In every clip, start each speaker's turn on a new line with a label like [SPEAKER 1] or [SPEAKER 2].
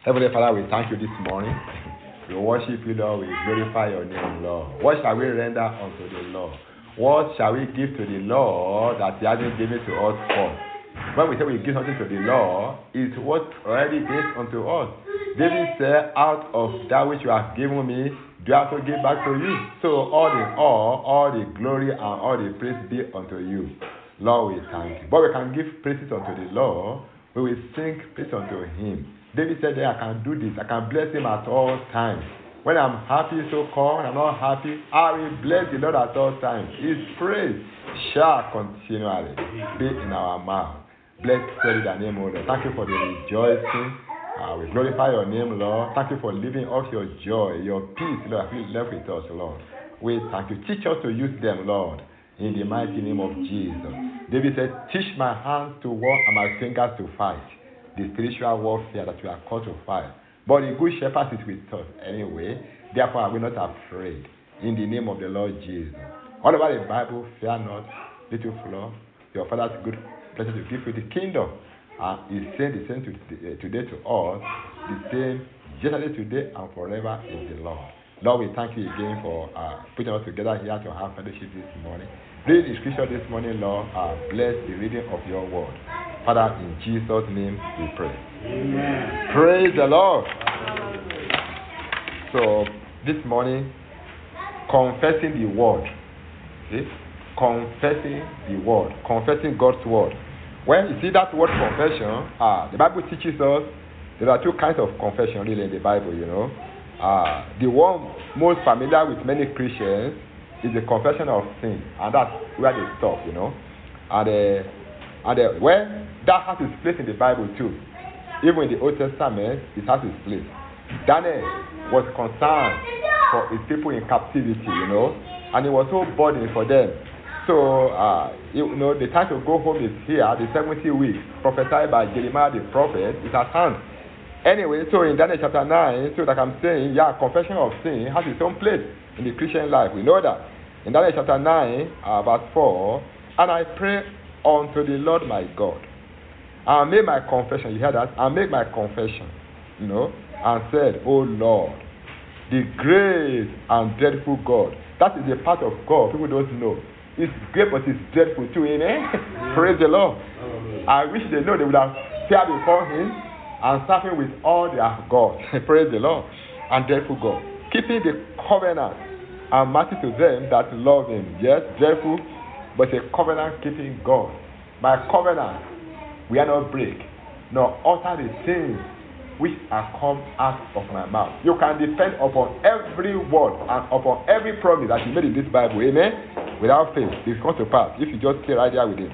[SPEAKER 1] Heavenly Father, we thank you this morning. We worship you, Lord. We glorify your name, Lord. What shall we render unto the Lord? What shall we give to the Lord that he hasn't given to us for? When we say we give something to the Lord, it's what already gives unto us. David said, out of that which you have given me, do I also give back to you? So all the glory and all the praise be unto you. Lord, we thank you. But we can give praises unto the Lord. We will sing praise unto him. David said that I can do this. I can bless him at all times. When I'm happy, so called, I'm not happy, I will bless the Lord at all times. His praise shall continually be in our mouth. Blessed be the name, O Lord. Thank you for the rejoicing. We glorify your name, Lord. Thank you for living off your joy, your peace, Lord, left with us, Lord. We thank you. Teach us to use them, Lord, in the mighty name of Jesus. David said, teach my hands to war and my fingers to fight the spiritual warfare that we are called to fight. But the good shepherd is with us anyway. Therefore, are we not afraid? In the name of the Lord Jesus. All over the Bible, fear not, little flock. Your Father's good pleasure to give you the kingdom. He's saying the same today to us. The same yesterday, today, and forever is the Lord. Lord, we thank you again for putting us together here to have fellowship this morning. Read the scripture this morning, Lord. Bless the reading of your word. Father, in Jesus' name we pray. Amen. Praise the Lord. So, this morning, confessing the word. Okay? Confessing the word. Confessing God's word. When you see that word confession, the Bible teaches us there are two kinds of confession really in the Bible, you know. The one most familiar with many Christians is the confession of sin, and that's where they stop, you know. And when that has its place in the Bible too, even in the Old Testament, it has its place. Daniel was concerned for his people in captivity, you know, and it was so burdened for them. So, the time to go home is here, the 70 weeks, prophesied by Jeremiah the prophet, is at hand. Anyway, so in Daniel chapter 9, so like I'm saying, confession of sin has its own place in the Christian life. We know that. In Daniel chapter 9, verse 4, and I pray unto the Lord my God, and made my confession, you hear that? I made my confession, you know, and said, O Lord, the great and dreadful God. That is a part of God people don't know. It's great, but it's dreadful too, amen? Praise the Lord. I wish they know they would have feared before him and serve him with all their God. Praise the Lord. And dreadful God. Keeping the covenant and mercy to them that love him. Yes, dreadful, but a covenant keeping God. By covenant, we are not break, nor utter the things which are come out of my mouth. You can depend upon every word and upon every promise that you made in this Bible, amen? Without faith, it comes to pass if you just stay right there with him.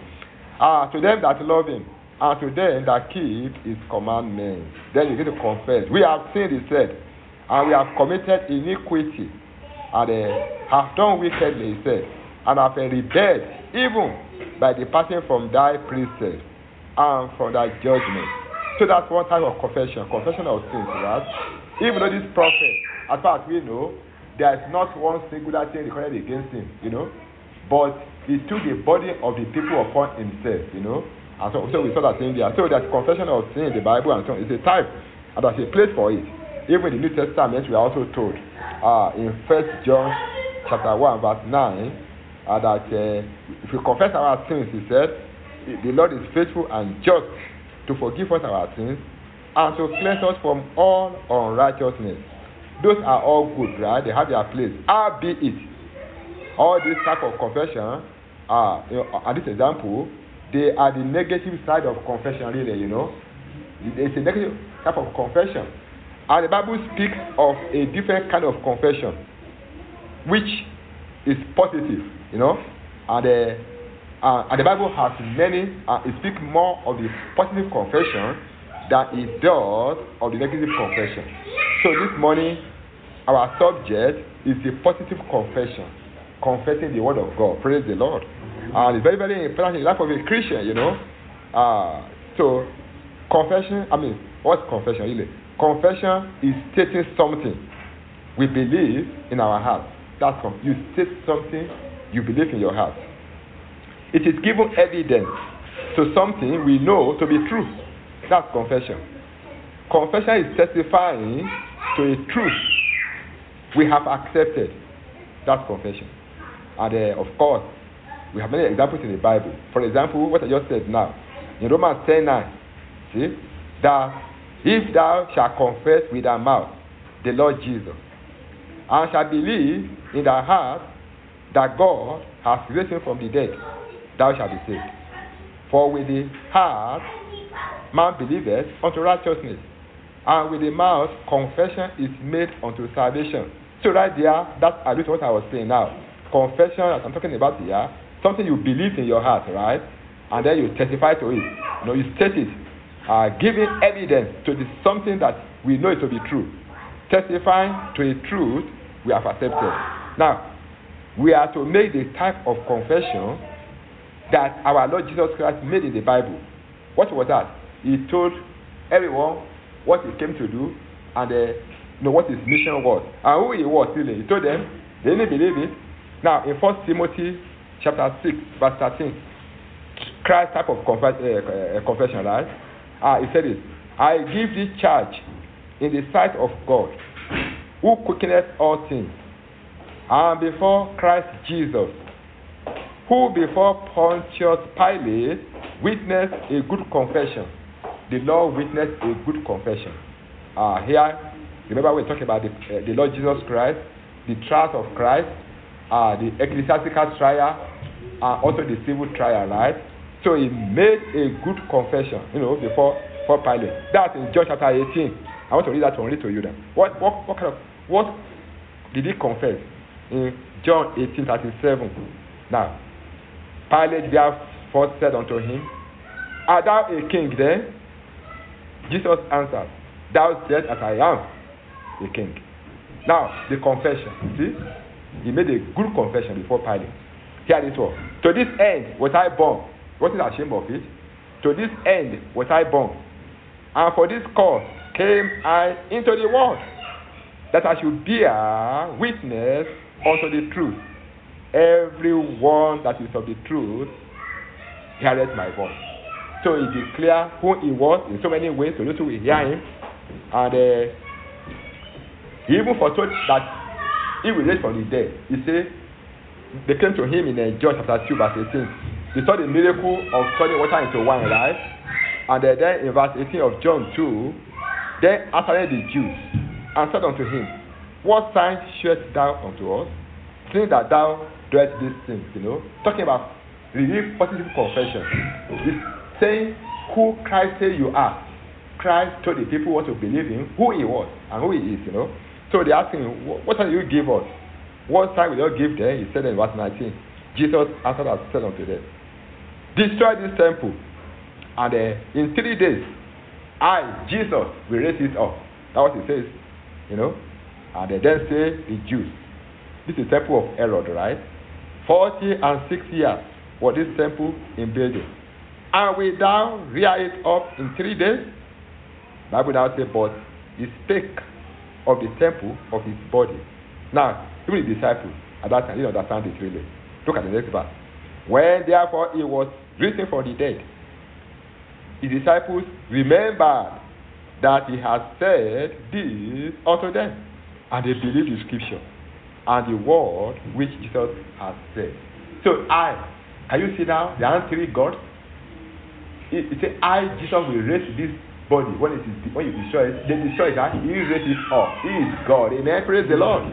[SPEAKER 1] To them that love him, and to them that keep his commandments. Then you get to confess. We have sinned, he said, and we have committed iniquity, and have done wickedly, he said, and have rebelled, even by departing from thy precepts and from thy judgment. So that's one type of confession of sins, right? Even though this prophet, as far as we know, there is not one singular thing recorded against him, you know, but he took the body of the people upon himself, you know, and so we saw that in there. So there's confession of sin in the Bible, and so on. It's a type, and there's a place for it. Even in the New Testament, we are also told in 1 John chapter 1, verse 9, that if we confess our sins, he said, the Lord is faithful and just to forgive us our sins and to cleanse us from all unrighteousness. Those are all good, right? They have their place. Albeit, all this type of confession, at this example, they are the negative side of confession, really, you know. It's a negative type of confession. And the Bible speaks of a different kind of confession, which is positive, you know. And the Bible has many, it speaks more of the positive confession than it does of the negative confession. So this morning, our subject is the positive confession, confessing the word of God. Praise the Lord. And it's very, very important in the life of a Christian, you know. So, confession, what's confession really? Confession is stating something we believe in our heart. You state something you believe in your heart. It is given evidence to something we know to be true. That's confession. Confession is testifying to a truth we have accepted. That's confession. And of course, we have many examples in the Bible. For example, what I just said now, in Romans 10:9, see, that if thou shalt confess with thy mouth the Lord Jesus, and shalt believe in thy heart that God has raised him from the dead, thou shalt be saved. For with the heart man believeth unto righteousness, and with the mouth confession is made unto salvation. So right there, that alludes to what I was saying now. Confession, as I'm talking about here, something you believe in your heart, right? And then you testify to it. You state it, giving evidence to something that we know it to be true. Testifying to a truth we have accepted. Now, we are to make the type of confession that our Lord Jesus Christ made in the Bible. What was that? He told everyone what he came to do and what his mission was and who he was. Really, he told them. They didn't believe it. Now, in 1 Timothy chapter 6, verse 13, Christ's type of confession, right? He said this: I give thee charge in the sight of God, who quickeneth all things, and before Christ Jesus, who before Pontius Pilate witnessed a good confession. The Lord witnessed a good confession. Here, remember we're talking about the Lord Jesus Christ, the trial of Christ, the ecclesiastical trial, also the civil trial, right? So he made a good confession, before Pilate. That's in John chapter 18. I want to read that one, read to you then. What did he confess? In John 18:37. Now, Pilate therefore said unto him, Art thou a king then? Jesus answered, Thou said that I am a king. Now, the confession. See? He made a good confession before Pilate. Hear this one. To this end was I born. What is ashamed of it? To this end was I born. And for this cause came I into the world, that I should bear witness unto the truth. Everyone that is of the truth heareth my voice. So he declared who he was in so many ways to those who will hear him. And he even foretold that he will raise from the dead. He said, they came to him in John chapter 2, verse 18. They saw the miracle of turning water into wine, right? And then in verse 18 of John 2, then answered the Jews and said unto him, What sign showest thou unto us, seeing that thou doest these things? Talking about really positive confession. He's saying who Christ said you are. Christ told the people what to believe in, who he was and who he is, So they're asking him, what sign will you give us? What sign will you give them? He said in verse 19, Jesus answered and said unto them, Destroy this temple, and in 3 days, I, Jesus, will raise it up. That's what he says, And they then say the Jews, this is the temple of Herod, right? 46 years was this temple in building. And will thou rear it up in 3 days? The Bible now says, but he spake of the temple of his body. Now, even the disciples at that time didn't understand it really. Look at the next verse. When therefore he was risen from the dead, his disciples remembered that he had said this unto them, and they believed the scripture and the word which Jesus had said. So can you see now? There are 3 gods. It says, Jesus, will raise this body. When you destroy it, they destroy it. He will raise it up. He is God. Amen. Praise the Lord.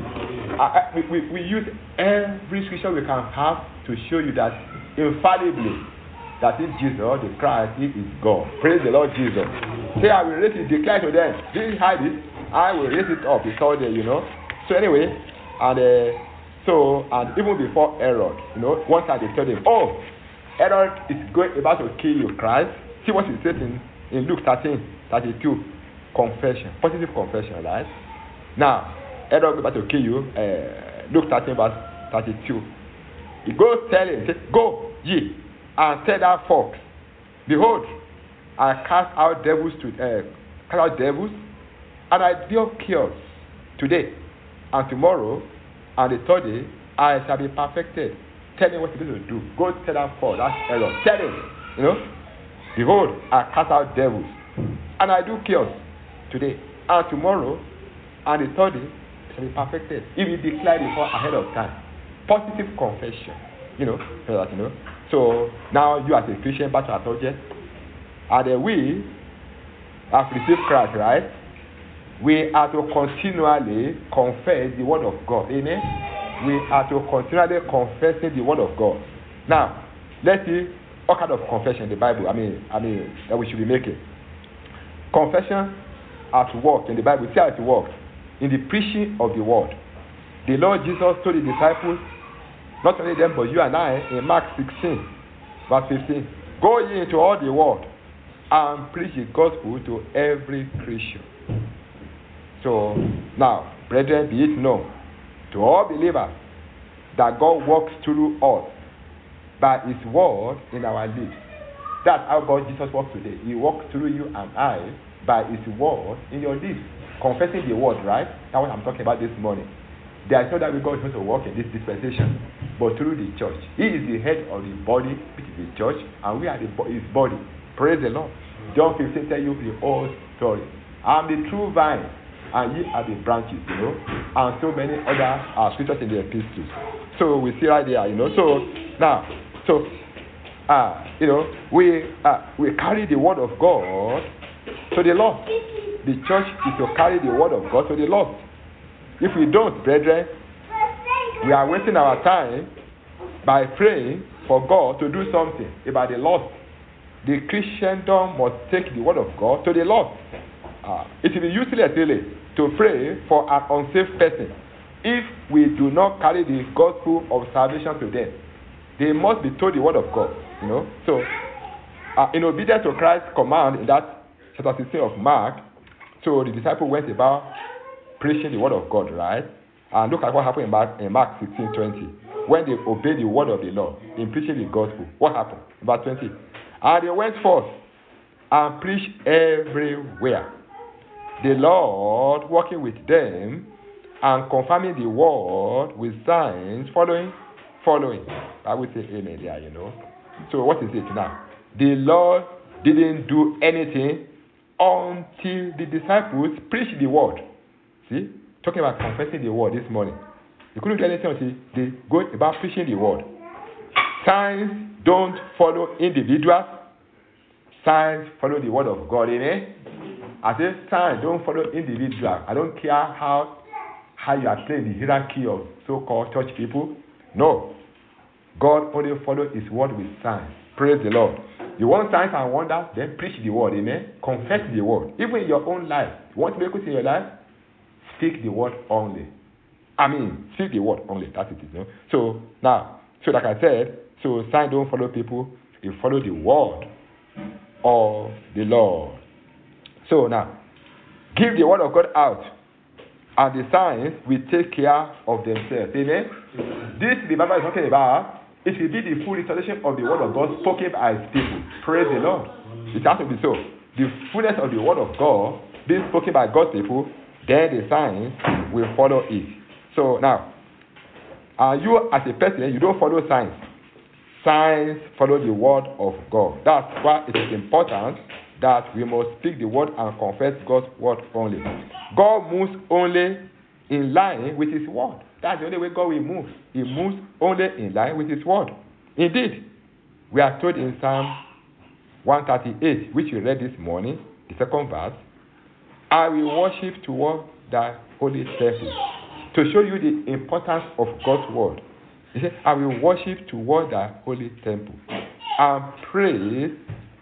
[SPEAKER 1] We use every scripture we can have to show you that infallibly that is Jesus, the Christ, he is God. Praise the Lord Jesus. Say, I will raise it, declare to them. Didn't hide it. I will raise it up. It's all there, So anyway, and even before Herod, one time they told him, Herod is about to kill you, Christ. See what he says in Luke 13:32. Confession, positive confession, right? Now, Herod is about to kill you. Luke 13, verse 32. He goes telling, says, Go ye and tell that fox, Behold, I cast out devils, and I deal cures today and tomorrow, and the third day I shall be perfected. Tell me what you're going to do. Go tell that fox, that's Herod. Tell him, Behold, I cast out devils, and I do cures. today, and tomorrow, and the third day, it shall be perfected. If you declare before ahead of time. Positive confession. So that So now you as a Christian back to our subject, and we have received Christ, right? We are to continually confess the word of God. Amen. We are to continually confessing the word of God. Now, let's see what kind of confession in the Bible. That we should be making. Confession at work in the Bible. See how it works in the preaching of the word. The Lord Jesus told the disciples, not only them but you and I, in Mark 16, verse 15, go ye into all the world and preach the gospel to every creature. So now, brethren, be it known to all believers that God works through us by His word in our lips. That's how God Jesus works today. He works through you and I by His word in your lips. Confessing the word, right? That's what I'm talking about this morning. There is no that God is going to work in this dispensation, but through the church. He is the head of the body, which is the church, and we are His body. Praise the Lord. John 15 tells you the whole story. I am the true vine, and ye are the branches, and so many other scriptures in the epistles. So we see right there, So now, we carry the word of God to the lost. The church is to carry the word of God to the lost. If we don't, brethren, we are wasting our time by praying for God to do something about the lost. The Christendom must take the word of God to the lost. It will be useless really to pray for an unsafe person if we do not carry the gospel of salvation to them. They must be told the word of God. So in obedience to Christ's command in that chapter 16 of Mark, so the disciple went about preaching the word of God, right? And look at what happened in Mark 16:20. When they obeyed the word of the Lord in preaching the gospel, what happened? Verse 20. And they went forth and preached everywhere, the Lord working with them and confirming the word with signs following. I would say amen there, So what is it now? The Lord didn't do anything until the disciples preached the word. See? Talking about confessing the word this morning. You couldn't do anything until they go about preaching the word. Signs don't follow individuals. Signs follow the word of God. Amen? I say signs don't follow individuals. I don't care how you are playing the hierarchy of so-called church people. No. God only follows His word with signs. Praise the Lord. You want signs and wonders? Then preach the word. Amen? Confess the word. Even in your own life. You want miracles in your life? Speak the word only. Speak the word only. That's it. So now, like I said, so signs don't follow people. You follow the word of the Lord. So now, give the word of God out, and the signs will take care of themselves. Amen? This the Bible is talking about. It will be the full restoration of the word of God spoken by His people. Praise the Lord. It has to be so. The fullness of the word of God being spoken by God's people, then the signs will follow it. So now, you as a person, you don't follow signs. Signs follow the word of God. That's why it is important that we must speak the word and confess God's word only. God moves only in line with His word. That's the only way God will move. He moves only in line with His word. Indeed, we are told in Psalm 138, which we read this morning, the second verse, I will worship toward Thy holy temple. To show you the importance of God's word, He said, I will worship toward Thy holy temple and praise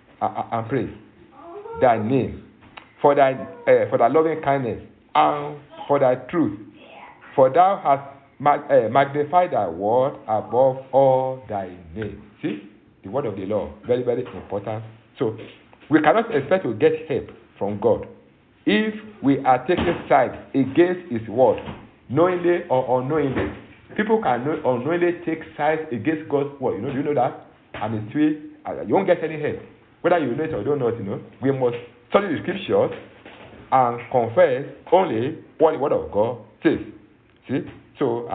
[SPEAKER 1] Thy name for Thy loving kindness and for Thy truth. For Thou hast magnified Thy word above all Thy name. See? The word of the Lord. Very, very important. So, we cannot expect to get help from God if we are taking sides against His word, knowingly or unknowingly. People can unknowingly take sides against God's word. Do you know that? And it's you won't get any help. Whether you know it or don't know it, we must study the scriptures and confess only what the word of God says. See? So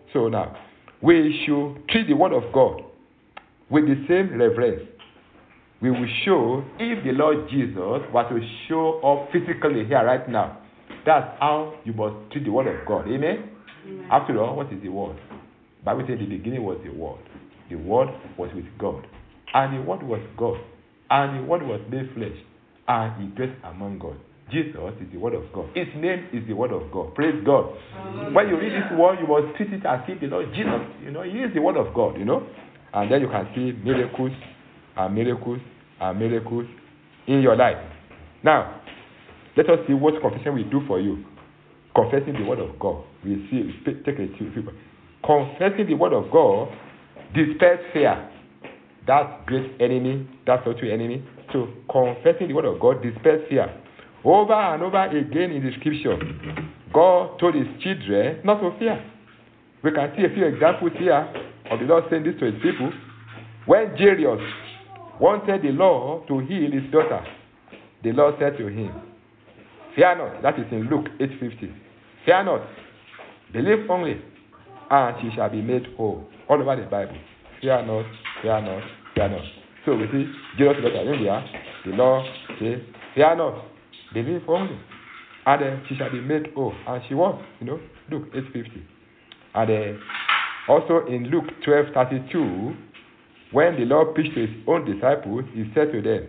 [SPEAKER 1] now, we should treat the word of God with the same reverence we will show if the Lord Jesus was to show up physically here right now. That's how you must treat the word of God. Amen? Amen. After all, what is the word? The Bible says the beginning was the word. The word was with God. And the word was God. And the word was made flesh. And he dwelt among God. Jesus is the word of God. His name is the word of God. Praise God. Amen. When you read this word, you must treat it as if the Lord Jesus, he is the word of God, And then you can see miracles and miracles and miracles in your life. Now, let us see what confession will do for you. Confessing the word of God. We see, take a few. Confessing the word of God dispels fear. That great enemy, that total enemy. So, confessing the word of God dispels fear. Over and over again in the scripture, God told his children not to fear. We can see a few examples here of the Lord saying this to his people. When Jairus wanted the Lord to heal his daughter, the Lord said to him, fear not. That is in Luke 8:50. Fear not. Believe only, and she shall be made whole. All over the Bible. Fear not, fear not, fear not. So we see Jairus' daughter in there. The Lord says, fear not. Believe only, and she shall be made whole. And she was, Luke 8:50. And also in Luke 12:32, when the Lord preached to his own disciples, he said to them,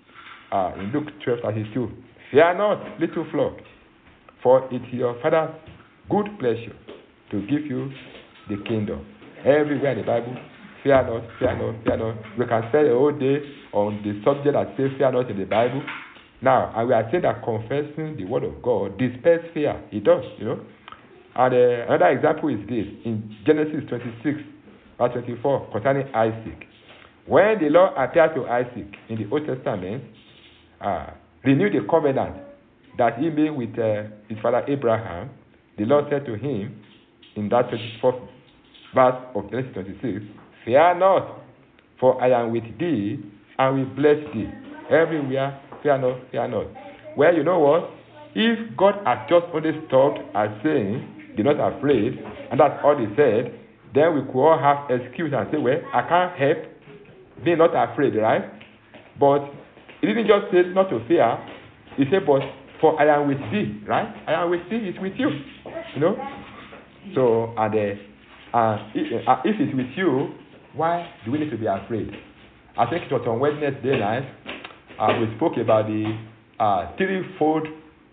[SPEAKER 1] in Luke 12:32, fear not, little flock, for it is your Father's good pleasure to give you the kingdom. Everywhere in the Bible, fear not, fear not, fear not. We can spend a whole day on the subject that says fear not in the Bible. Now, and we are saying that confessing the word of God dispels fear. It does, And another example is this, in Genesis 26, verse 24, concerning Isaac. When the Lord appeared to Isaac in the Old Testament, renewed the covenant that he made with his father Abraham, the Lord said to him in that 24th verse of Genesis 26, fear not, for I am with thee, and will bless thee. Everywhere, fear not, fear not. Well, you know what? If God had just only stopped at saying, be not afraid, and that's all he said, then we could all have excuse and say, well, I can't help being not afraid, right? But he didn't just say not to fear. He said, but for I am with thee, right? I am with thee, it's with you. So, if it's with you, why do we need to be afraid? I think it was on Wednesday night, we spoke about the threefold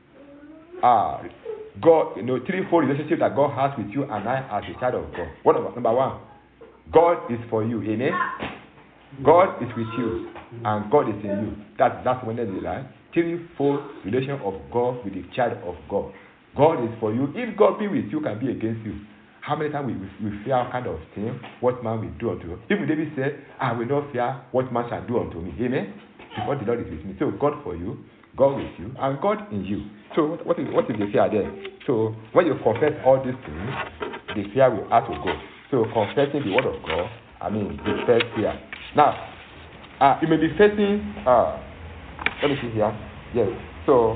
[SPEAKER 1] God, threefold relationship that God has with you and I as a child of God. Number one, God is for you, amen? God is with you, and God is in you. That's Wednesday night. Threefold relation of God with the child of God. God is for you. If God be with you, can be against you. How many times we fear all kind of thing, what man will do unto you? Even David said, I will not fear what man shall do unto me. Amen? Because the Lord is with me. So God for you, God with you, and God in you. So what is the fear there? So when you confess all these things, the fear will have to go. So confessing the word of God, dispels fear. Now, you may be facing, let me see here. Yes. So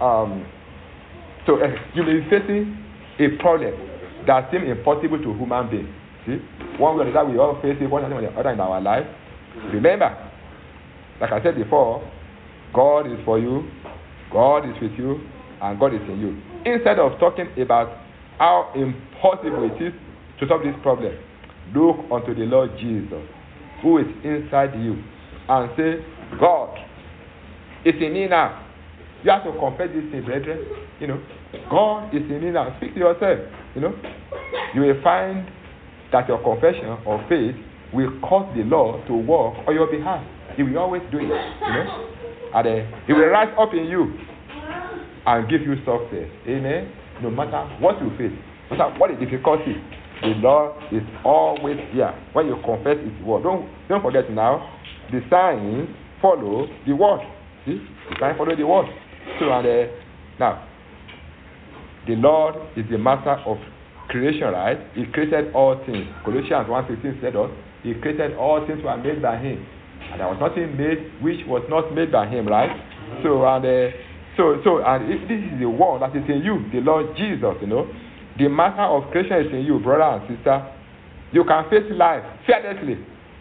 [SPEAKER 1] you may be facing a problem that seems impossible to human beings. See? One way or another, we all face it, one or the other in our life. Remember, like I said before, God is for you, God is with you, and God is in you. Instead of talking about how impossible it is to solve this problem, look unto the Lord Jesus, who is inside you, and say, God is in me now. You have to confess this thing, brethren. God is in me now. Speak to yourself. You will find that your confession of faith will cause the Lord to work on your behalf. He will always do it. And He will rise up in you and give you success. Amen. No matter what you face, no matter what the difficulty, the Lord is always here. When you confess His word, don't forget now, the signs follow the word. See, the signs follow the word. So now, the Lord is the master of creation, right? He created all things. Colossians 1:15 said us, He created all things were made by Him, and there was nothing made which was not made by Him, right? So this is the one that is in you, the Lord Jesus. The master of creation is in you, brother and sister. You can face life fearlessly.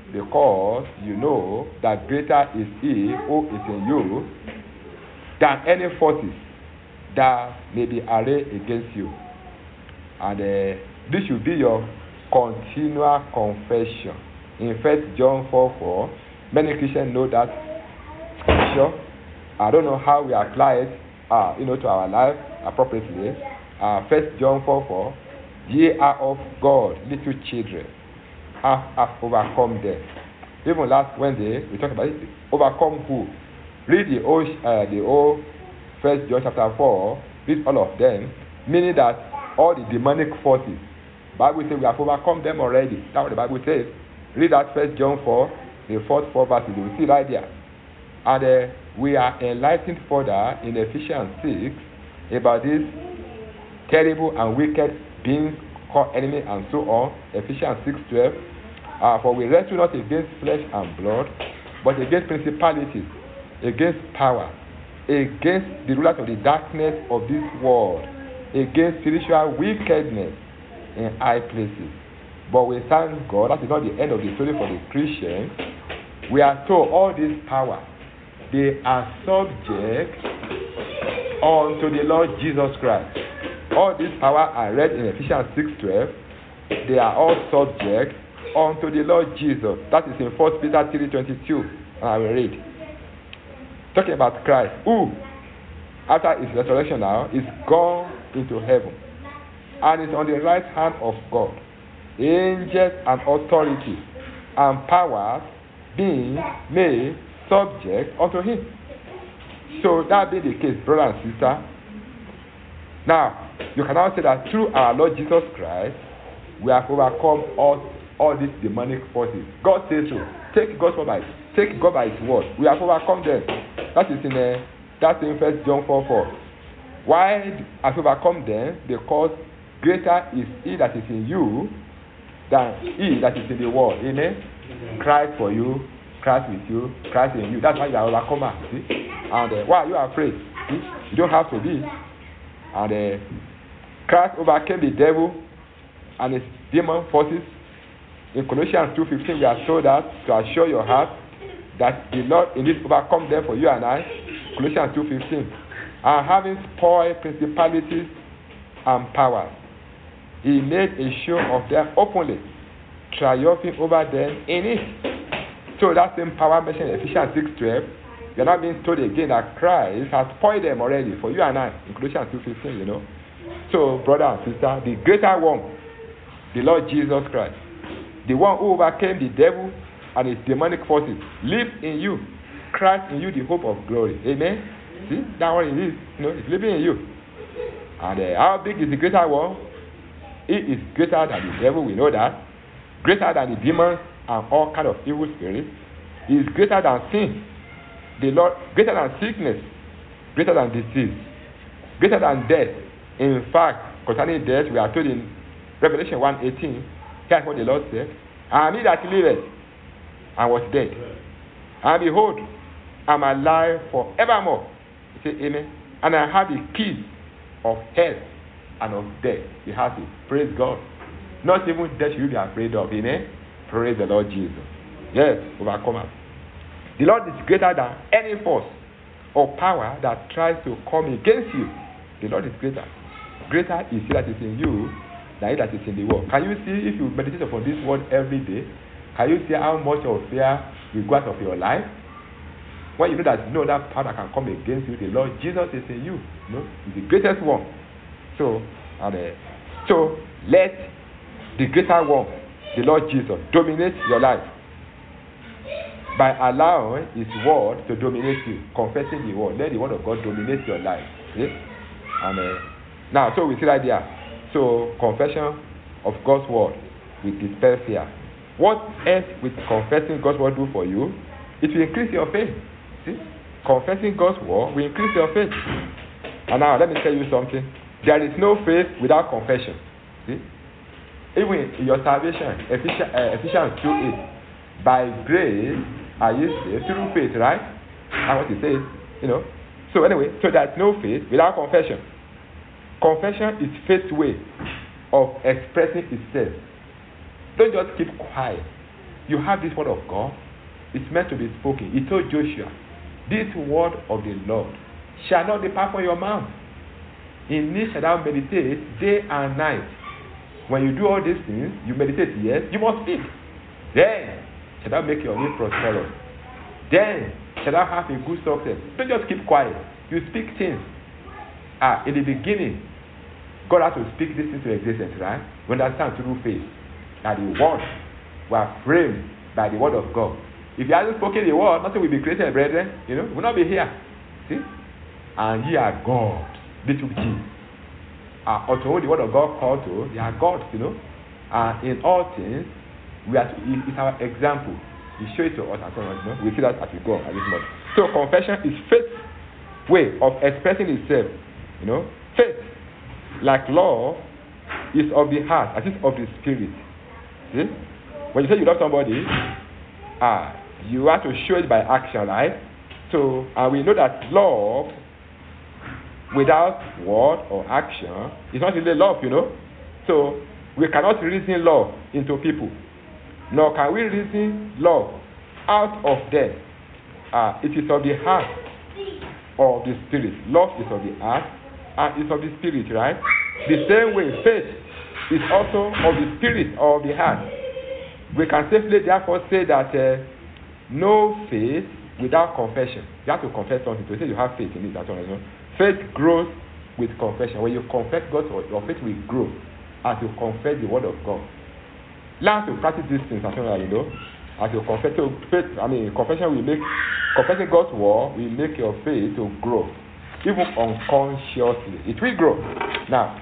[SPEAKER 1] because you know that greater is he who is in you than any forces that may be arrayed against you. And this should be your continual confession. In 1 John 4:4, many Christians know that scripture. I don't know how we apply it, to our life appropriately. 1 John 4:4, ye are of God, little children, have overcome them. Even last Wednesday we talked about it. Overcome who? Read the whole 1 John chapter 4. Read all of them, meaning that all the demonic forces. Bible says we have overcome them already. That's what the Bible says. Read that 1 John 4, the first 4 verses. You will see right there. And we are enlightened further in Ephesians 6 about this terrible and wicked beings called enemy and so on. Ephesians 6:12. For we wrestle not against flesh and blood, but against principalities, against power, against the rulers of the darkness of this world, against spiritual wickedness in high places. But we thank God, that is not the end of the story for the Christian. We are told all this power, they are subject unto the Lord Jesus Christ. All this power I read in Ephesians 6:12, they are all subject unto the Lord Jesus. That is in 1 Peter 3:22. And I will read. Talking about Christ, who, after his resurrection now, is gone into heaven and is on the right hand of God. Angels and authority and powers being made subject unto him. So that being the case, brother and sister, now you can now say that through our Lord Jesus Christ, we have overcome all these demonic forces. God says so. Take God by his word. We have overcome them. That is in 1 John 4:4. Why have we overcome them? Because greater is he that is in you than he that is in the world. Amen? Christ for you, Christ with you, Christ in you. That's why you are overcomer. See? And why are you afraid? See? You don't have to be. And Christ overcame the devil and his demon forces. In Colossians 2:15, we are told that to assure your heart that the Lord indeed overcome them for you and I. Colossians 2:15. And having spoiled principalities and powers, he made a show of them openly, triumphing over them in it. So that same power mentioned in Ephesians 6:12, we are not being told again that Christ has spoiled them already for you and I. In Colossians 2:15, So, brother and sister, the greater one, the Lord Jesus Christ, the one who overcame the devil and his demonic forces, lives in you. Christ in you, the hope of glory. Amen? See, that's what it is. It's living in you. And how big is the greater one? He is greater than the devil, we know that. Greater than the demons and all kind of evil spirits. He is greater than sin. The Lord, greater than sickness, greater than disease, greater than death. In fact, concerning death, we are told in Revelation 1:18, here's what the Lord said, and he that liveth and was dead, and behold, I'm alive forevermore. You say amen. And I have the keys of hell and of death. He has it. Praise God. Not even death you be afraid of. Amen. Praise the Lord Jesus. Yes, overcomers. The Lord is greater than any force or power that tries to come against you. The Lord is greater. Greater is he that is in you than he that is in the world. Can you see, if you meditate upon this word every day, can you see how much of fear will go out of your life? When you know that that power that can come against you, the Lord Jesus is in you. He's the greatest one. So let the greater one, the Lord Jesus, dominate your life by allowing his word to dominate you, confessing the word. Let the word of God dominate your life. See? And now, so we see right there. So confession of God's word will dispel fear. What else will confessing God's word do for you? It will increase your faith. See? Confessing God's word will increase your faith. And now, let me tell you something. There is no faith without confession. See? Even in your salvation, Ephesians 2:8, by grace are you saved through faith, right? That's what it says, So anyway, so there's no faith without confession. Confession is faith's way of expressing itself. Don't just keep quiet. you have this word of God. It's meant to be spoken. He told Joshua, this word of the Lord shall not depart from your mouth. In it shall thou meditate day and night. When you do all these things, you meditate, yes, you must speak. Then shall thou make your way prosperous. Then shall thou have a good success. Don't just keep quiet. You speak things. In the beginning, God has to speak this into existence, right? We understand through faith that the words were framed by the word of God. If he hasn't spoken the word, nothing will be created, brethren. We'll not be here. See? And ye are God, little g. Unto the word of God called to, they are gods, And in all things, it's our example. He shows it to us as well. We see that as we go on at this moment. So confession is faith's way of expressing itself. Faith, like law, is of the heart, as is of the spirit. See? When you say you love somebody, you have to show it by action, right? So, we know that love without word or action is not really love, So, we cannot reason love into people, nor can we reason love out of them. It is of the heart or the spirit. Love is of the heart and is of the spirit, right? The same way, faith is also of the spirit or of the heart. We can safely therefore say that no faith without confession. You have to confess something to say you have faith in it. That's all. Faith grows with confession. When you confess God's word, your faith will grow as you confess the word of God. Learn to practice these things as well, as you confess. So faith, confessing God's word will make your faith to grow, even unconsciously. It will grow. Now,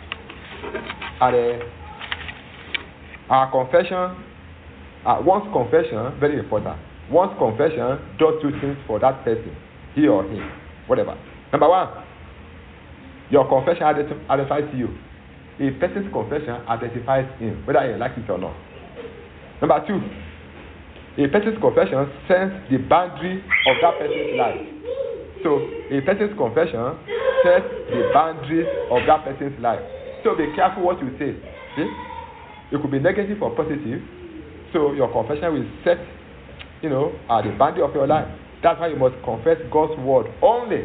[SPEAKER 1] our confession. One's confession, very important. One's confession does two things for that person, he or him, whatever. Number one, your confession identifies you. A person's confession identifies him, whether he likes it or not. Number two, a person's confession sets the boundary of that person's life. So, a person's confession sets the boundaries of that person's life. So, be careful what you say. See? It could be negative or positive. So your confession will set, the boundary of your life. That's why you must confess God's word only,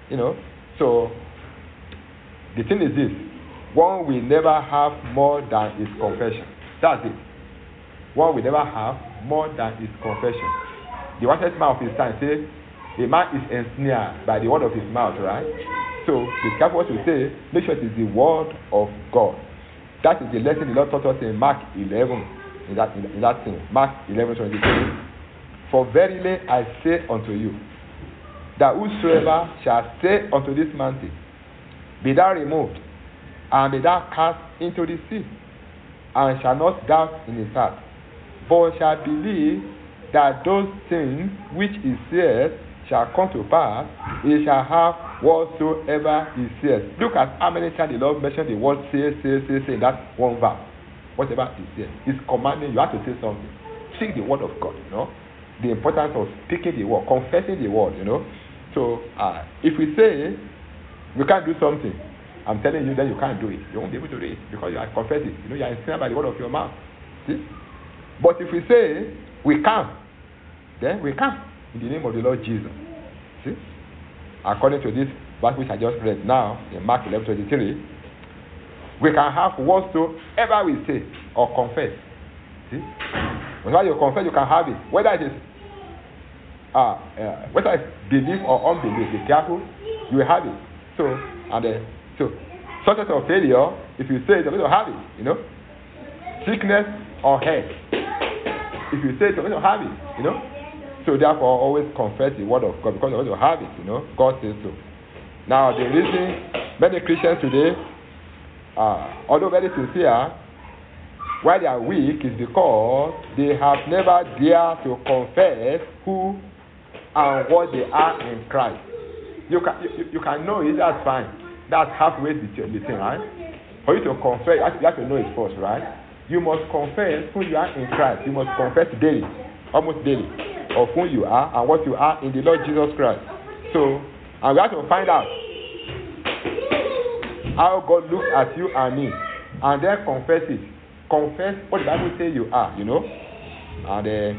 [SPEAKER 1] So the thing is this: one will never have more than his confession. That's it. One will never have more than his confession. The wisest man of his time says, a man is ensnared by the word of his mouth, right? So be careful what you say. Make sure it is the word of God. That is the lesson the Lord taught us in Mark 11. In that thing, Mark 11:23. For verily I say unto you, that whosoever shall say unto this mountain, be thou removed, and be thou cast into the sea, and shall not doubt in his heart, but shall believe that those things which he saith shall come to pass, he shall have whatsoever he says. Look at how many times the Lord mentioned the word say in that one verse. Whatever he says, he's commanding you have to say something. Speak the word of God, The importance of speaking the word, confessing the word, So, if we say we can't do something, I'm telling you that you can't do it. You won't be able to do it because you are confessing. You are ensnared by the word of your mouth. See? But if we say we can, then we can in the name of the Lord Jesus. See? According to this verse which I just read now in Mark 11:23. We can have whatsoever we say or confess. See? Whenever you confess, you can have it. Whether it is belief or unbelief, be careful, you will have it. So success or failure, if you say it, you're going to have it, Sickness or health, if you say it, you're going to have it, So therefore, always confess the word of God because you're going to have it, God says so. Now, the reason many Christians today, although very sincere, why they are weak is because they have never dared to confess who and what they are in Christ. You can know it, that's fine. That's halfway the thing, right? For you to confess, you have to know it first, right? You must confess who you are in Christ. You must confess daily, almost daily, of who you are and what you are in the Lord Jesus Christ. So, and we have to find out how God looks at you and me, and then confess it. Confess what the Bible says you are, And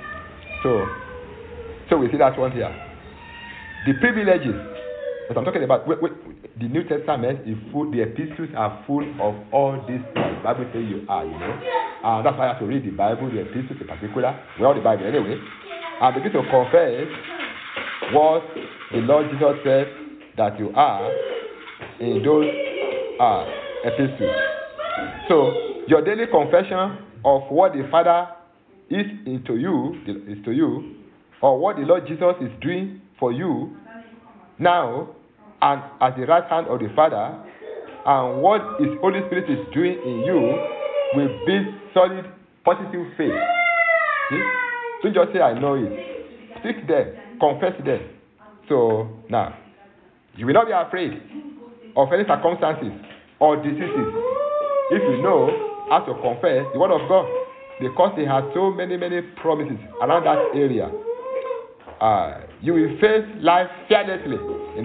[SPEAKER 1] so we see that one here. The privileges that I'm talking about, the New Testament is full, the epistles are full of all these things. The Bible says you are, And that's why I have to read the Bible, the epistles in particular, well, the Bible anyway, and begin to confess what the Lord Jesus said that you are in those epistles. So your daily confession of what the Father is to you, or what the Lord Jesus is doing for you now and at the right hand of the Father, and what His Holy Spirit is doing in you will build solid, positive faith. See? Don't just say, I know it. Speak them, confess them. So now, you will not be afraid of any circumstances or diseases if you know how to confess the word of God, because He has so many promises around that area. You will face life fearlessly,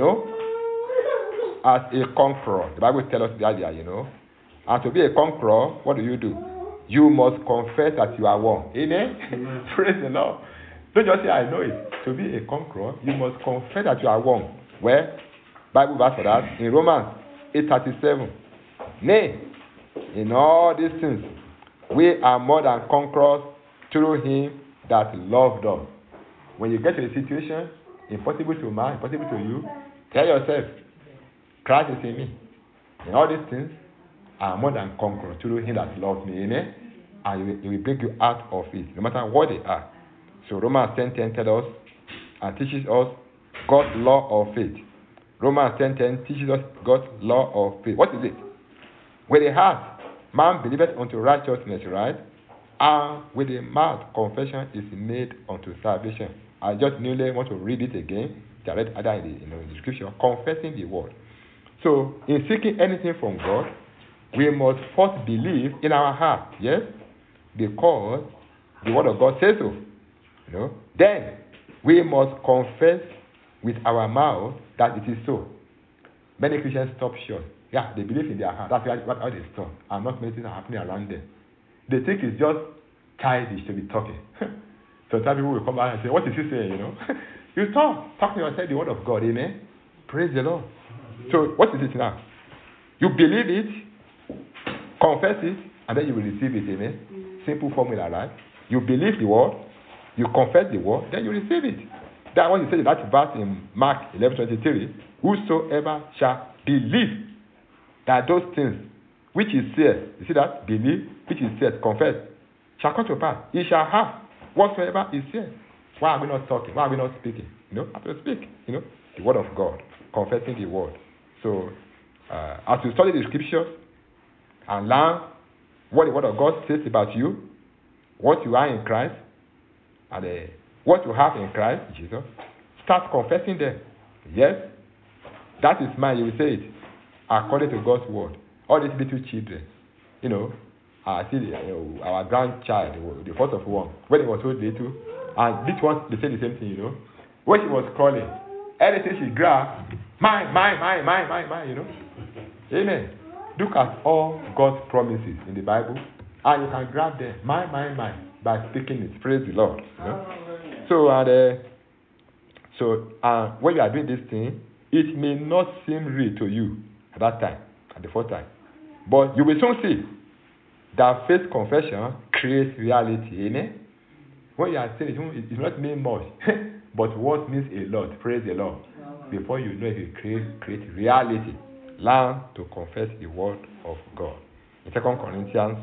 [SPEAKER 1] as a conqueror. The Bible tells us the idea, And to be a conqueror, what do? You must confess that you are one. Amen? Praise the Lord. Don't just say, I know it. To be a conqueror, you must confess that you are one. Where? Bible verse for that. In Romans 8:37. Nay, in all these things, we are more than conquerors through Him that loved us. When you get to a situation, impossible to man, impossible to you, tell yourself, Christ is in me. In all these things, I am more than conqueror through Him that loved me. Amen? And He will bring you out of it, no matter what they are. So Romans 10:10 tells us and teaches us God's law of faith. Romans 10:10 teaches us God's law of faith. What is it? With the heart, man believeth unto righteousness, right? And with the mouth, confession is made unto salvation. I just newly want to read it again. I read either in the scripture, confessing the word. So, in seeking anything from God, we must first believe in our heart, yes, because the word of God says so. Then we must confess with our mouth that it is so. Many Christians stop short. Yeah, they believe in their heart. That's how they stop. And not many things are happening around them. They think it's just childish to be talking. Sometimes people will come out and say, what is he saying, You talk to yourself the word of God, amen? Praise the Lord. So, what is it now? You believe it, confess it, and then you will receive it, amen? Simple formula, right? You believe the word, you confess the word, then you receive it. That's what you say in that verse in Mark 11:23. Whosoever shall believe that those things which is said, you see that? Believe, which is said, confess, shall come to pass. He shall have whatsoever is said. Why are we not talking? Why are we not speaking? Have to speak, the word of God, confessing the word. So, as you study the scriptures and learn what the word of God says about you, what you are in Christ, and what you have in Christ, Jesus, start confessing them. Yes, that is mine, you will say it, according to God's word. All these little children, I see our grandchild, the first of one, when he was so little, and this one, they say the same thing, When she was crawling, anything she grabbed, mine, Amen. Look at all God's promises in the Bible, and you can grab them, mine, by speaking it. Praise the Lord. So, when you are doing this thing, it may not seem real to you at that time, at the first time. But you will soon see that faith confession creates reality. Amen? When you are saying it does not mean much, but what means a lot. Praise the Lord. Before you know it, you create reality. Learn to confess the word of God. In 2 Corinthians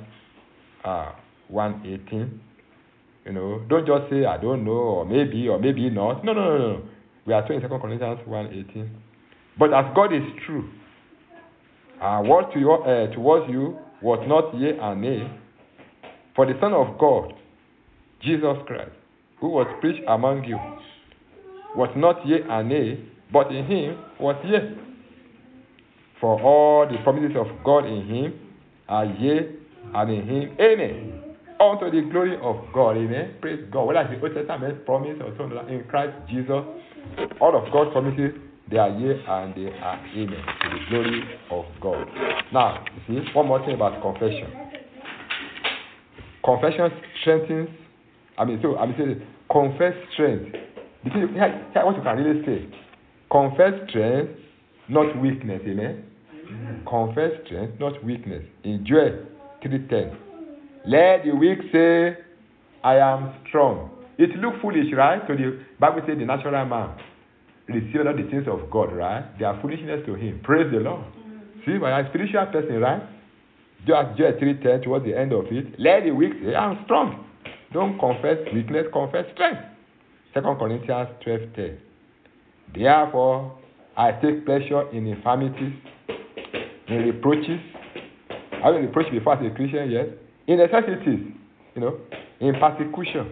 [SPEAKER 1] 1:18, don't just say, I don't know, or maybe not. No. We are told in 2 Corinthians 1:18. But as God is true, our word towards you was not yea and nay, for the Son of God, Jesus Christ, who was preached among you, was not yea and nay, but in Him was yea. For all the promises of God in Him are yea, and in Him, amen. Unto the glory of God, amen. Praise God. Whether it's the Old Testament promise or something like in Christ Jesus, all of God's promises, they are yea and they are amen. To the glory of God. Now, you see, one more thing about confession. Confession strengthens saying, confess strength. Here's what you can really say. Confess strength, not weakness. Amen. Confess strength, not weakness. In Joel 3:10. Let the weak say, I am strong. It look foolish, right? To the Bible says the natural man receive not the things of God, right? They are foolishness to him. Praise the Lord. See, when I'm a spiritual person, right? Joel 3:10, towards the end of it, let the weak say, I am strong. Don't confess weakness, confess strength. 2 Corinthians 12:10. Therefore, I take pleasure in infirmities, in reproaches. I will reproach before as a Christian, yes. In necessities, in persecution,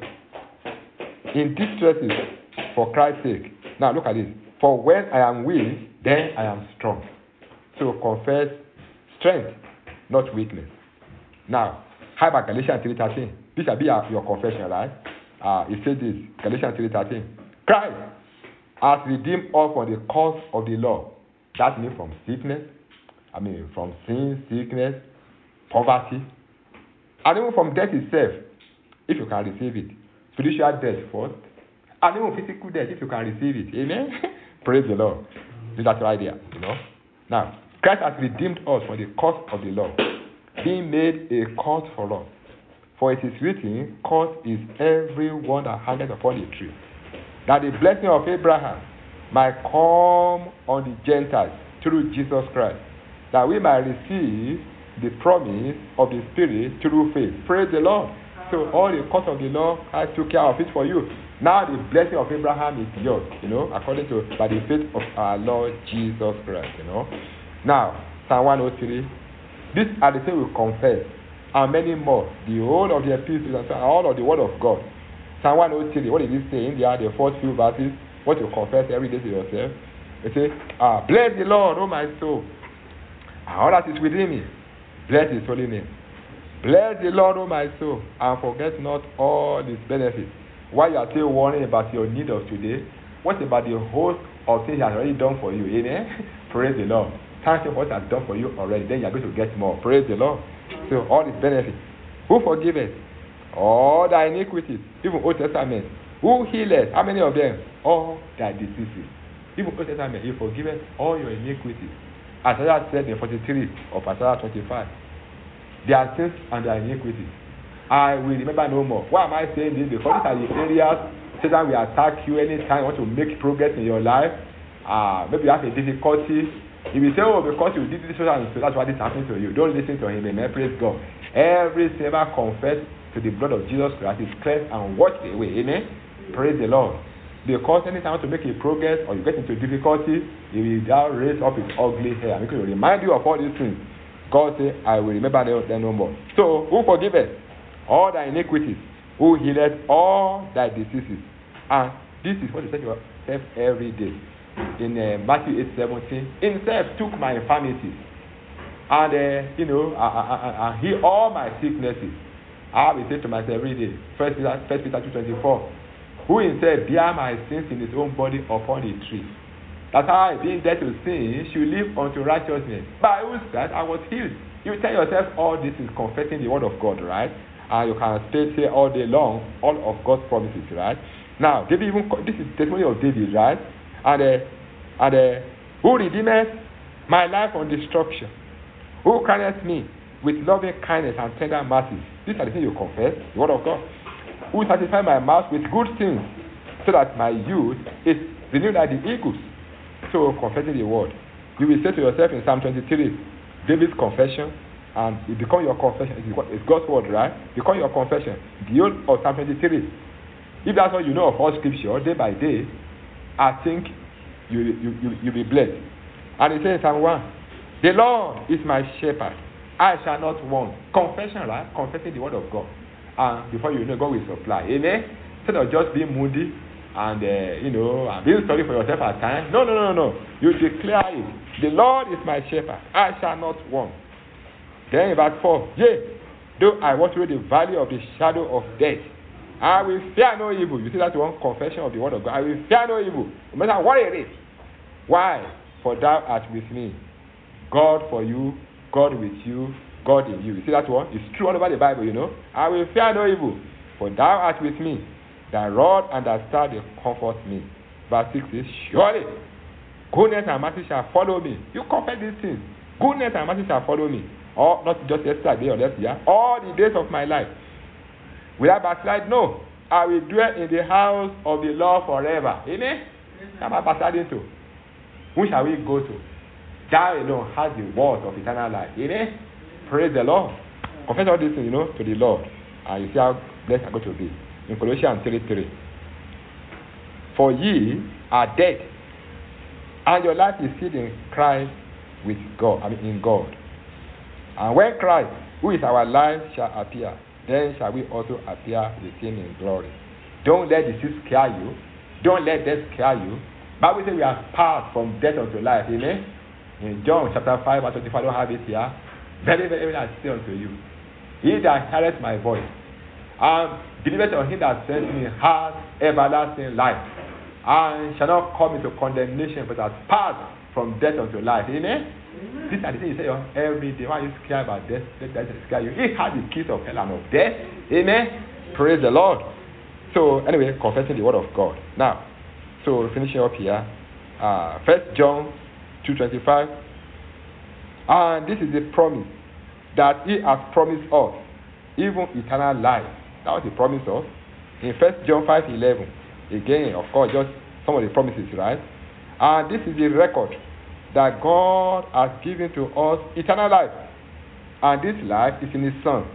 [SPEAKER 1] in distresses, for Christ's sake. Now look at this. For when I am weak, then I am strong. So confess strength, not weakness. Now, how about Galatians 3:13? This shall be your confession, right? It says this, Galatians 3:13. Christ has redeemed us from the curse of the law. That means from sickness, from sin, sickness, poverty, and even from death itself, if you can receive it. Spiritual death first, and even physical death, if you can receive it. Amen? Praise the Lord. That's the idea, Now, Christ has redeemed us from the curse of the law, being made a curse for us. For it is written, cursed is everyone that hangeth upon a tree, that the blessing of Abraham might come on the Gentiles through Jesus Christ, that we might receive the promise of the Spirit through faith. Praise the Lord. So all the curse of the law, I took care of it for you. Now the blessing of Abraham is yours, according to by the faith of our Lord Jesus Christ, Now, Psalm 103. These are the things we confess, and many more. The whole of the epistles and all of the word of God. Psalm 103, what is it saying? There are the first few verses, what you confess every day to yourself. It says, bless the Lord, O my soul, and all that is within me. Bless his holy name. Bless the Lord, O my soul, and forget not all his benefits. While you are still worrying about your need of today, what about the host of things he has already done for you? Amen? Praise the Lord. Thank you for what he has done for you already. Then you are going to get more. Praise the Lord. So all his benefits. Who forgiveth all thy iniquities? Even Old Testament. Who healeth? How many of them? All thy diseases. Even Old Testament, he forgiveth all your iniquities. As I said in 43 of Isaiah 25. Their sins and their iniquities, I will remember no more. Why am I saying this? Because these are the areas Satan will attack you anytime you want to make progress in your life. Maybe you have a difficulty. He will say, because you did this, so that's why this happened to you. Don't listen to him. Amen. Praise God. Every sinner confess to the blood of Jesus Christ is cleansed and washed away. Amen. Praise the Lord. Because anytime you want to make a progress or you get into difficulty, he will now raise up his ugly hair. He will remind you of all these things. God said, I will remember them no more. So, who forgiveth all thy iniquities? Who healeth all thy diseases? And this is what you say to yourself every day. In Matthew 8:17, himself took my infirmities and and healed all my sicknesses. I will say to myself every day, 1 Peter 2:24, who himself bear my sins in his own body upon the tree, that I, being dead to sin, should live unto righteousness, by whose stripes I was healed. You tell yourself all this is confessing the word of God, right? And you can stay here all day long, all of God's promises, right? Now, David this is testimony of David, right? And who redeemeth my life from destruction? Who carrieth me with loving kindness and tender mercies? These are the things you confess, the word of God. Who satisfy my mouth with good things, so that my youth is renewed like the eagles. So, confessing the word. You will say to yourself in Psalm 23, David's confession, and it becomes your confession. It's God's word, right? Become your confession. The old of Psalm 23. If that's all you know of all scripture, day by day, I think you'll be blessed. And it says in Psalm 1, the Lord is my shepherd, I shall not want. Confession, right? Confessing the word of God. And before you know, God will supply. Amen? Instead of just being moody and being sorry for yourself at times. No. You declare it. The Lord is my shepherd, I shall not want. Then in verse 4, yea, though I walk through the valley of the shadow of death, I will fear no evil. You see that one confession of the word of God. I will fear no evil, no matter what it is. Why? For thou art with me. God for you, God with you, God in you. You see that one? It's true all over the Bible, I will fear no evil, For thou art with me, thy rod and thy staff they comfort me. Verse 6 says, surely goodness and mercy shall follow me. You confess these things. Goodness and mercy shall follow me. Or not just yesterday or last year, all the days of my life. Will I backslide? No. I will dwell in the house of the Lord forever. Amen? Am I backsliding to? Who shall we go to? Thou alone has the words of eternal life. Amen? Praise the Lord. Confess all these things, to the Lord. And you see how blessed are going to be. In Colossians 3:3. For ye are dead, and your life is hid in Christ with God. In God. And when Christ, who is our life, shall appear, then shall we also appear with him in glory. Don't let disease scare you. Don't let death scare you. Bible says we are passed from death unto life. Amen? In John chapter 5, verse 25, I don't have it here. Very, very, very, I say unto you, he that heareth my voice, and believeth on him that sent me, has everlasting life, and shall not come into condemnation, but has passed from death unto life. Amen? These are the things you say every day. Why are you scared about death? Death scare you. He has the keys of hell and of death. Amen? Praise the Lord. So, anyway, confessing the word of God. Now, so finishing up here, 1 John 2:25. And this is the promise that he has promised us, even eternal life. That was the promise of. In 1 John 5:11. Again, of course, just some of the promises, right? And this is the record that God has given to us eternal life. And this life is in his Son.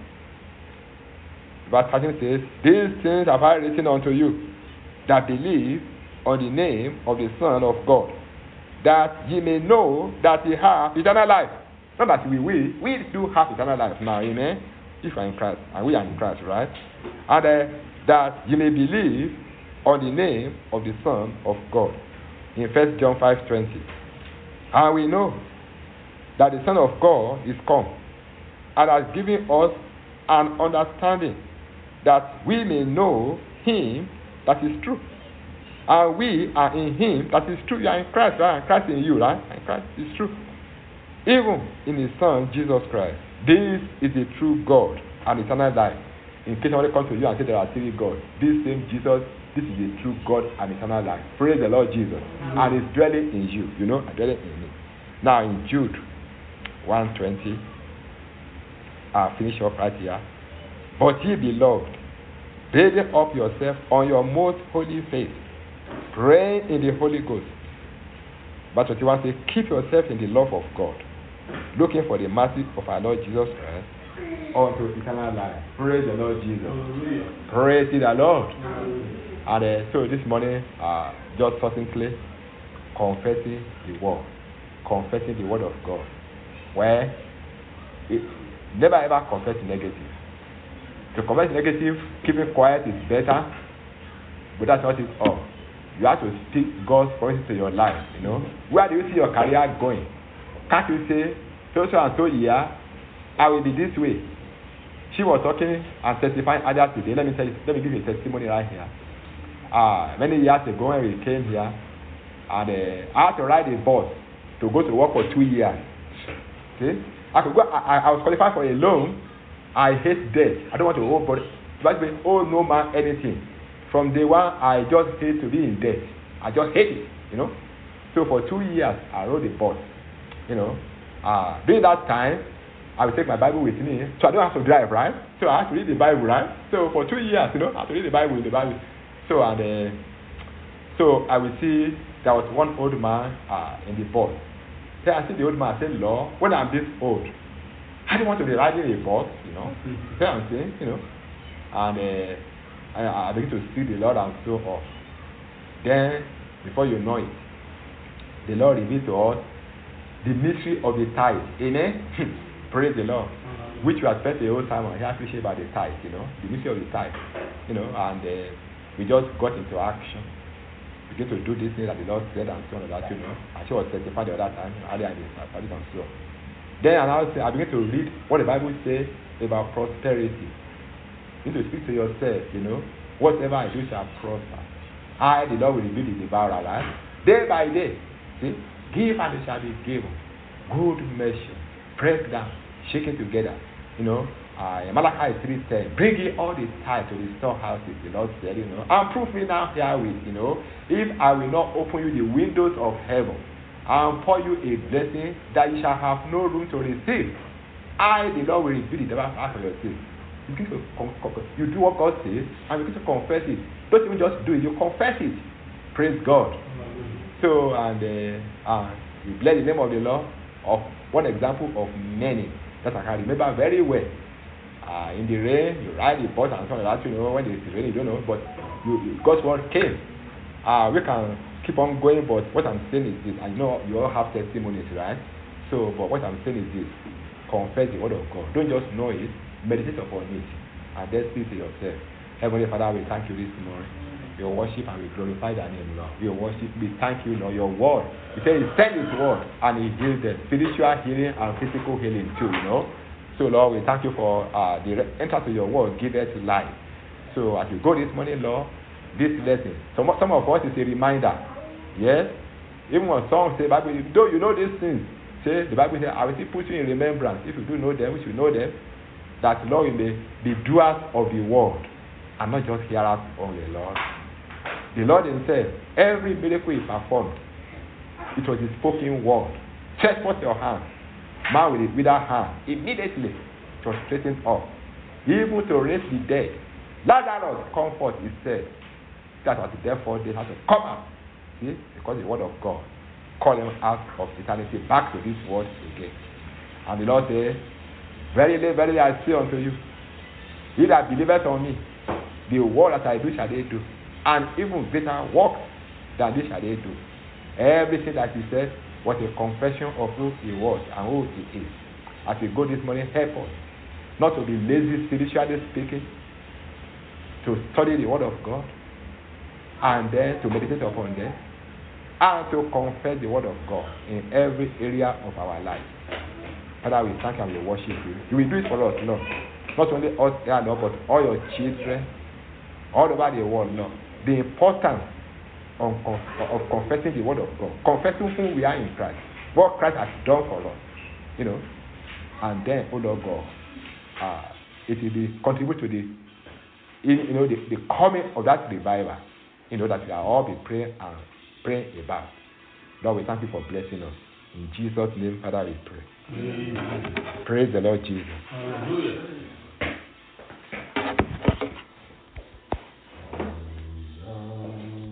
[SPEAKER 1] Verse 13 says, these things have I written unto you, that believe on the name of the Son of God, that ye may know that ye have eternal life. Not that we do have eternal life now, amen? If we are in Christ, and we are in Christ, right? And that ye may believe on the name of the Son of God. In 1 John 5:20. And we know that the Son of God is come, and has given us an understanding, that we may know him that is true. And we are in him that is true. You are in Christ, right? And Christ in you, right? And Christ is true. Even in his Son, Jesus Christ. This is the true God and eternal life. In case somebody comes to you and says there are three gods, this same Jesus, this is the true God and eternal life. Praise the Lord Jesus. Mm-hmm. And he's dwelling in you, and dwelling in me. Now in Jude 1:20, I'll finish up right here. But ye beloved, building up yourself on your most holy faith, praying in the Holy Ghost. Verse 21 says, keep yourself in the love of God, looking for the mercy of our Lord Jesus Christ unto eternal life. Praise the Lord Jesus. Praise the Lord. And so this morning, just succinctly confessing the word. Confessing the word of God. Where never ever confess negative. To confess negative, keeping quiet is better, but that's not it all. You have to speak God's promises to your life, Where do you see your career going? Can't you say, so and so year, I will be this way? She was talking and testifying earlier today. Let me give you a testimony right here. Many years ago when we came here, and I had to ride a bus to go to work for 2 years. Okay? I was qualified for a loan. I hate debt. I don't want to owe, but owe no man anything. From day one, I just hate to be in debt. I just hate it, So for 2 years, I rode the bus, During that time, I would take my Bible with me, so I don't have to drive, right? So I have to read the Bible, right? So for 2 years, I have to read the Bible in the Bible. So so I will see there was one old man in the bus. So I see the old man. I said, Lord, when I'm this old, I don't want to be riding a bus, So I'm saying, and I begin to see the Lord and so on. Then, before you know it, the Lord revealed to us the mystery of the tithe. Amen? Praise the Lord. Which we have spent the whole time on. He appreciated about the tithe, the mystery of the tithe. And we just got into action. Begin to do this thing that the Lord said and so on and that, And she was certified the other time, earlier in the service and so on. Then I begin to read what the Bible says about prosperity. You need to speak to yourself, whatever I do shall prosper. I, the Lord, will reveal the devourer, right? Day by day. See? Give and it shall be given. Good measure. Press down. Shake it together. Malachi 3:10, bring ye all the tithe to the storehouses, the Lord said, and prove me now herewith, if I will not open you the windows of heaven and pour you a blessing that you shall have no room to receive. I, the Lord, will reveal the devil out of your sins. You do what God says, and you begin to confess it. Don't even just do it, you confess it. Praise God. So, and you bless the name of the Lord of one example of many that I can remember very well. In the rain, you ride the bus and so on like that, when it's raining, you don't know, but God's word came. We can keep on going, but what I'm saying is this, and you all have testimonies, right? So, but what I'm saying is this, confess the word of God. Don't just know it, meditate upon it, and then speak to yourself. Heavenly Father, we thank you this morning. Your worship, and we glorify thy name, Lord. Your worship, we thank you, Lord. Your word. You say he sent his word and he healed them. Spiritual healing and physical healing too, So, Lord, we thank you for the entrance to your word, give it to life. So, as you go this morning, Lord, this lesson, some of us is a reminder. Yes? Even when some say, Bible, though you know these things, say, the Bible says, I will still put you in remembrance. If you do know them, we should know them. That, Lord, you may be doers of the word and not just hearers only, Lord. The Lord himself, every miracle he performed, it was his spoken word. Stretch forth your hand. Man with it, with that hand, immediately it was straightened up. Even to raise the dead. Lazarus, come forth, he said. That was the dead 4 days, had to come out. See? Because the word of God called him out of eternity back to this world again. And the Lord said, verily, verily, I say unto you, he that believeth on me, the word that I do shall they do, and even greater works than this shall they do. Everything that he said was a confession of who he was and who he is. As we go this morning, help us not to be lazy spiritually speaking, to study the word of God, and then to meditate upon them, and to confess the word of God in every area of our life. Father, we thank you and we worship you. You will do it for us, Lord. Not only us here, Lord, but all your children all over the world, Lord. The importance of confessing the word of God, confessing who we are in Christ, what Christ has done for us, and then, oh Lord God, it will be contribute to the coming of that revival, that we are all be praying about. Lord, we thank you for blessing us. In Jesus' name, Father, we pray. Amen. Praise the Lord Jesus. Hallelujah.